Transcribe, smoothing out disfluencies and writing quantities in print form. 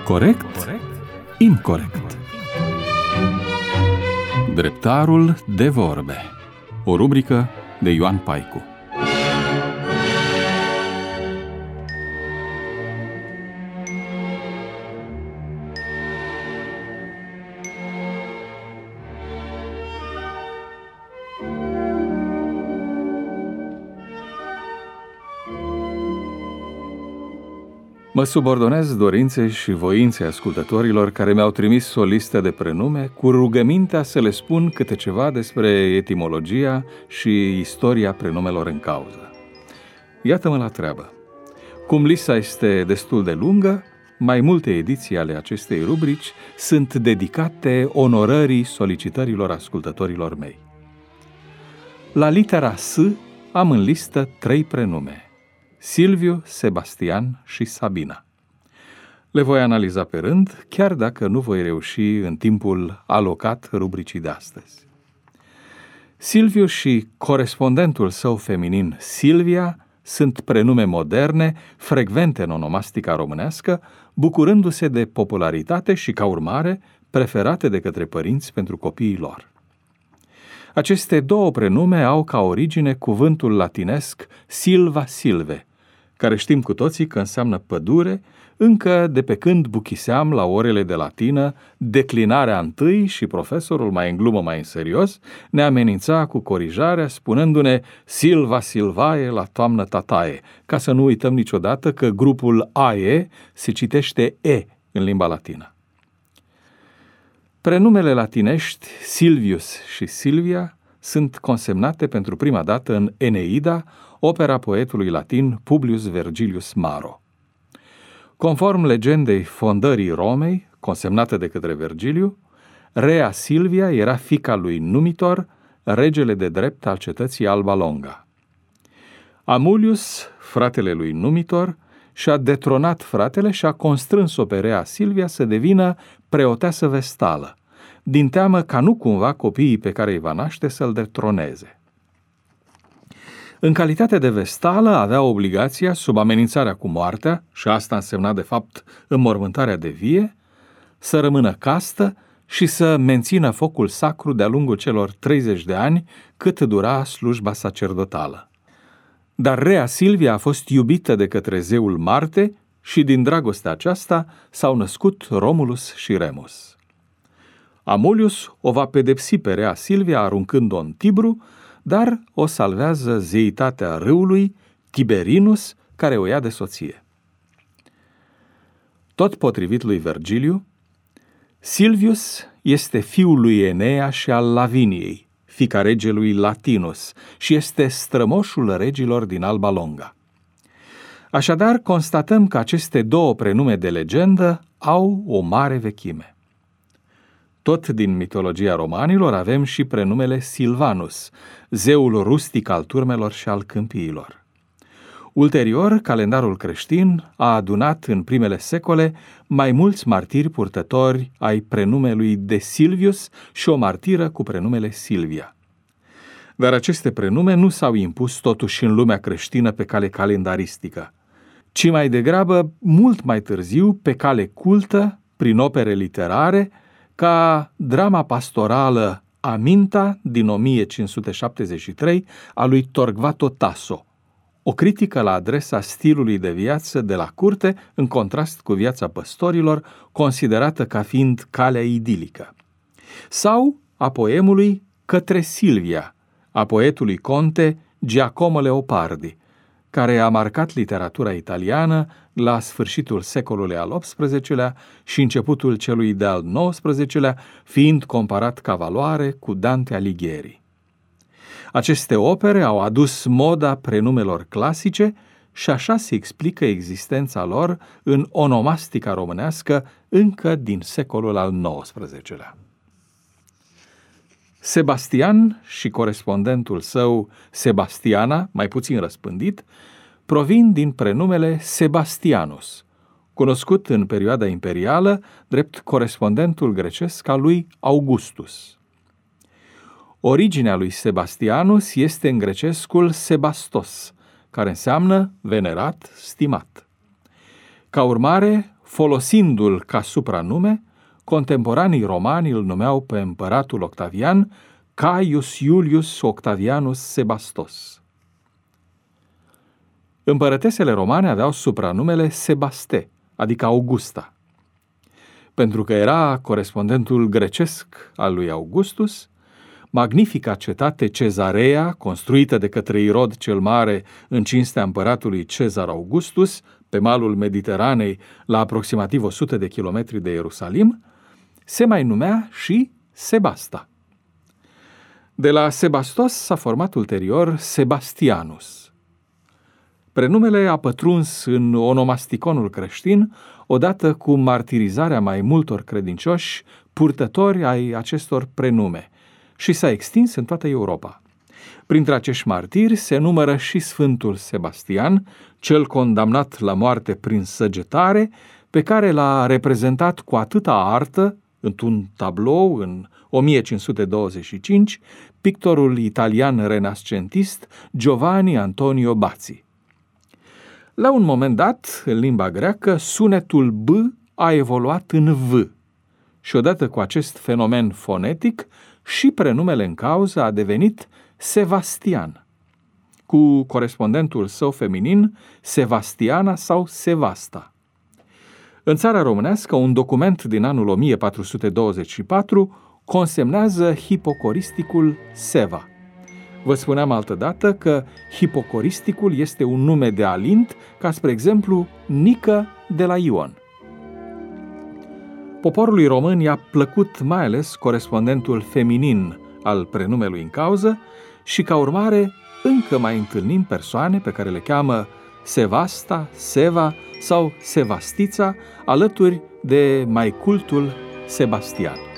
Corect? Incorect. Dreptarul de vorbe. O rubrică de Ioan Paicu. Mă subordonez dorinței și voinței ascultătorilor care mi-au trimis o listă de prenume cu rugămintea să le spun câte ceva despre etimologia și istoria prenumelor în cauză. Iată-mă la treabă. Cum lista este destul de lungă, mai multe ediții ale acestei rubrici sunt dedicate onorării solicitărilor ascultătorilor mei. La litera S am în listă 3 prenume: Silviu, Sebastian și Sabina. Le voi analiza pe rând, chiar dacă nu voi reuși în timpul alocat rubricii de astăzi. Silviu și corespondentul său feminin, Silvia, sunt prenume moderne, frecvente în onomastica românească, bucurându-se de popularitate și, ca urmare, preferate de către părinți pentru copiii lor. Aceste două prenume au ca origine cuvântul latinesc silva silve, care știm cu toții că înseamnă pădure, încă de pe când buchiseam la orele de latină declinarea întâi și profesorul, mai în glumă, mai în serios, ne amenința cu corijarea spunându-ne silva silvae la toamnă tataie, ca să nu uităm niciodată că grupul ae se citește e în limba latină. Prenumele latinești Silvius și Silvia sunt consemnate pentru prima dată în Eneida, opera poetului latin Publius Vergilius Maro. Conform legendei fondării Romei, consemnată de către Vergiliu, Rea Silvia era fiica lui Numitor, regele de drept al cetății Alba Longa. Amulius, fratele lui Numitor, și-a detronat fratele și a constrâns-o pe Rea Silvia să devină preoteasă vestală, din teamă ca nu cumva copiii pe care îi va naște să-l detroneze. În calitate de vestală avea obligația, sub amenințarea cu moartea, și asta însemna de fapt înmormântarea de vie, să rămână castă și să mențină focul sacru de-a lungul celor 30 de ani cât dura slujba sacerdotală. Dar Rea Silvia a fost iubită de către zeul Marte și din dragostea aceasta s-au născut Romulus și Remus. Amulius o va pedepsi pe Rea Silvia aruncând-o în Tibru, dar o salvează zeitatea râului, Tiberinus, care o ia de soție. Tot potrivit lui Vergiliu, Silvius este fiul lui Enea și al Laviniei, fiica regelui Latinus, și este strămoșul regilor din Alba Longa. Așadar, constatăm că aceste două prenume de legendă au o mare vechime. Tot din mitologia romanilor avem și prenumele Silvanus, zeul rustic al turmelor și al câmpiilor. Ulterior, calendarul creștin a adunat în primele secole mai mulți martiri purtători ai prenumelui de Silvius și o martiră cu prenumele Silvia. Dar aceste prenume nu s-au impus totuși în lumea creștină pe cale calendaristică, ci mai degrabă, mult mai târziu, pe cale cultă, prin opere literare, ca drama pastorală Aminta din 1573 a lui Torquato Tasso, o critică la adresa stilului de viață de la curte în contrast cu viața păstorilor, considerată ca fiind calea idilică. Sau a poemului Către Silvia, a poetului conte Giacomo Leopardi, care a marcat literatura italiană la sfârșitul secolului al XVIII-lea și începutul celui de-al XIX-lea, fiind comparat ca valoare cu Dante Alighieri. Aceste opere au adus moda prenumelor clasice și așa se explică existența lor în onomastica românească încă din secolul al XIX-lea. Sebastian și corespondentul său, Sebastiana, mai puțin răspândit, provin din prenumele Sebastianus, cunoscut în perioada imperială drept corespondentul grecesc al lui Augustus. Originea lui Sebastianus este în grecescul Sebastos, care înseamnă venerat, stimat. Ca urmare, Folosindu-l ca supranume, contemporanii romani îl numeau pe împăratul Octavian Caius Iulius Octavianus Sebastos. Împărătesele romane aveau supranumele Sebaste, adică Augusta. Pentru că era corespondentul grecesc al lui Augustus, magnifica cetate Cezarea, construită de către Irod cel Mare în cinstea împăratului Cezar Augustus, pe malul Mediteranei, la aproximativ 100 de kilometri de Ierusalim, se mai numea și Sebasta. De la Sebastos s-a format ulterior Sebastianus. Prenumele a pătruns în onomasticonul creștin odată cu martirizarea mai multor credincioși purtători ai acestor prenume și s-a extins în toată Europa. Printre acești martiri se numără și Sfântul Sebastian, cel condamnat la moarte prin săgetare, pe care l-a reprezentat cu atâta artă, într-un tablou în 1525, pictorul italian renascentist Giovanni Antonio Bazzi. La un moment dat, în limba greacă, sunetul B a evoluat în V și odată cu acest fenomen fonetic, și prenumele în cauză a devenit Sebastian, cu corespondentul său feminin Sebastiana sau Sevasta. În țara românească, un document din anul 1424 consemnează hipocoristicul Seva. Vă spuneam altădată că hipocoristicul este un nume de alint, ca spre exemplu Nică de la Ion. Poporului român i-a plăcut mai ales corespondentul feminin al prenumelui în cauză și, ca urmare, încă mai întâlnim persoane pe care le cheamă Sevasta, Seva sau Sevastița, alături de mai cultul Sebastian.